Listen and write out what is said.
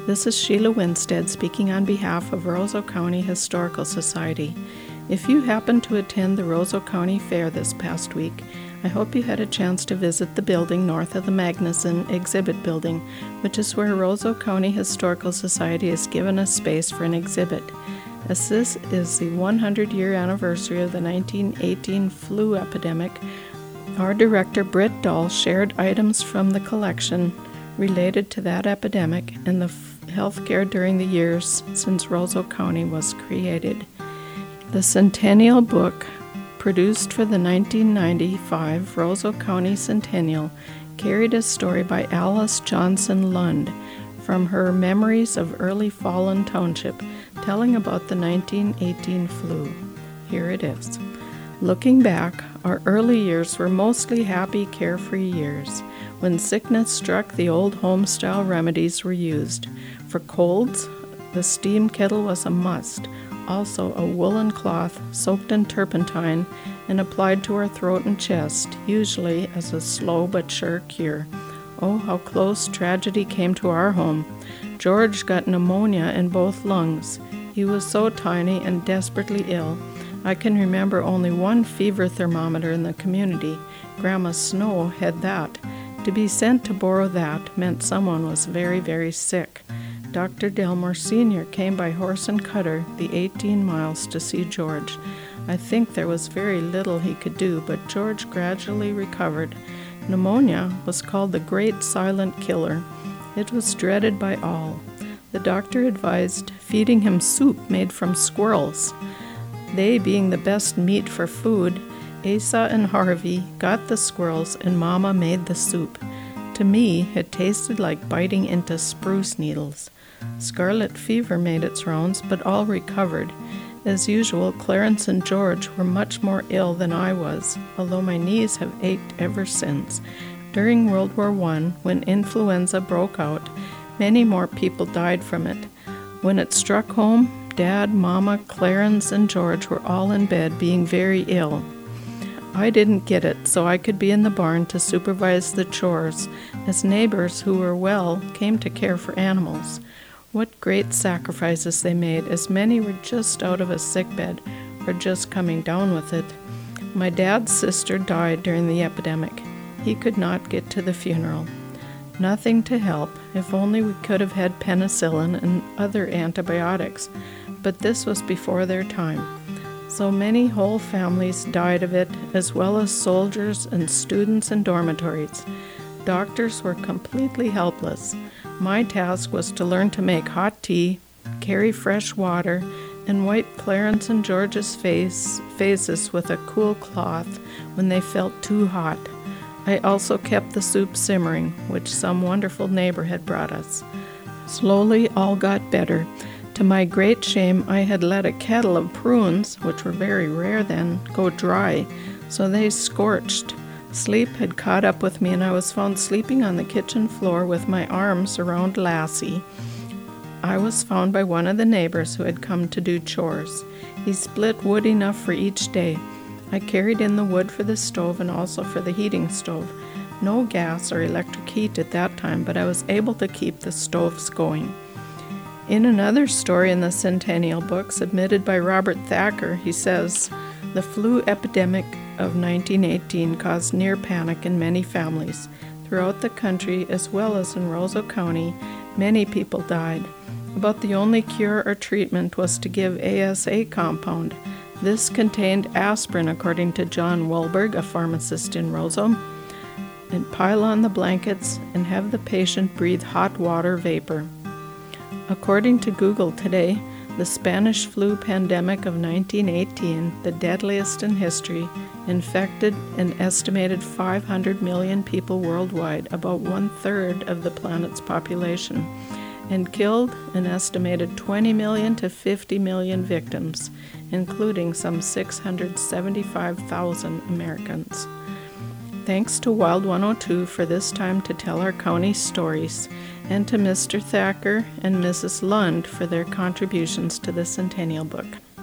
This is Sheila Winstead speaking on behalf of Roseau County Historical Society. If you happened to attend the Roseau County Fair this past week, I hope you had a chance to visit the building north of the Magnuson Exhibit Building, which is where Roseau County Historical Society has given us space for an exhibit. As this is the 100-year anniversary of the 1918 flu epidemic, our director Britt Dahl shared items from the collection related to that epidemic and the healthcare during the years since Roseau County was created. The Centennial book, produced for the 1995 Roseau County Centennial, carried a story by Alice Johnson Lund from her Memories of Early Fallen Township, telling about the 1918 flu. Here it is. Looking back, our early years were mostly happy, carefree years. When sickness struck, the old home-style remedies were used. For colds, the steam kettle was a must. Also, a woolen cloth soaked in turpentine and applied to our throat and chest, usually as a slow but sure cure. Oh, how close tragedy came to our home. George got pneumonia in both lungs. He was so tiny and desperately ill. I can remember only one fever thermometer in the community. Grandma Snow had that. To be sent to borrow that meant someone was very, very sick. Dr. Delmore Sr. came by horse and cutter the 18 miles to see George. I think there was very little he could do, but George gradually recovered. Pneumonia was called the Great Silent Killer. It was dreaded by all. The doctor advised feeding him soup made from squirrels. They being the best meat for food, Asa and Harvey got the squirrels and Mama made the soup. To me, it tasted like biting into spruce needles. Scarlet fever made its rounds, but all recovered. As usual, Clarence and George were much more ill than I was, although my knees have ached ever since. During World War I, when influenza broke out, many more people died from it. When it struck home, Dad, Mama, Clarence, and George were all in bed being very ill. I didn't get it, so I could be in the barn to supervise the chores, as neighbors who were well came to care for animals. What great sacrifices they made, as many were just out of a sickbed or just coming down with it. My dad's sister died during the epidemic. He could not get to the funeral. Nothing to help. If only we could have had penicillin and other antibiotics. But this was before their time. So many whole families died of it, as well as soldiers and students in dormitories. Doctors were completely helpless. My task was to learn to make hot tea, carry fresh water, and wipe Clarence and George's faces with a cool cloth when they felt too hot. I also kept the soup simmering, which some wonderful neighbor had brought us. Slowly, all got better. To my great shame, I had let a kettle of prunes, which were very rare then, go dry, so they scorched. Sleep had caught up with me, and I was found sleeping on the kitchen floor with my arms around Lassie. I was found by one of the neighbors who had come to do chores. He split wood enough for each day. I carried in the wood for the stove and also for the heating stove. No gas or electric heat at that time, but I was able to keep the stoves going. In another story in the Centennial book, submitted by Robert Thacker, he says, "The flu epidemic of 1918 caused near panic in many families. Throughout the country, as well as in Roseau County, many people died. About the only cure or treatment was to give ASA compound. This contained aspirin, according to John Wolberg, a pharmacist in Roseau, and pile on the blankets and have the patient breathe hot water vapor." According to Google today, the Spanish flu pandemic of 1918, the deadliest in history, infected an estimated 500 million people worldwide, about 1/3 of the planet's population, and killed an estimated 20 million to 50 million victims, including some 675,000 Americans. Thanks to Wild 102 for this time to tell our county stories, and to Mr. Thacker and Mrs. Lund for their contributions to the Centennial book.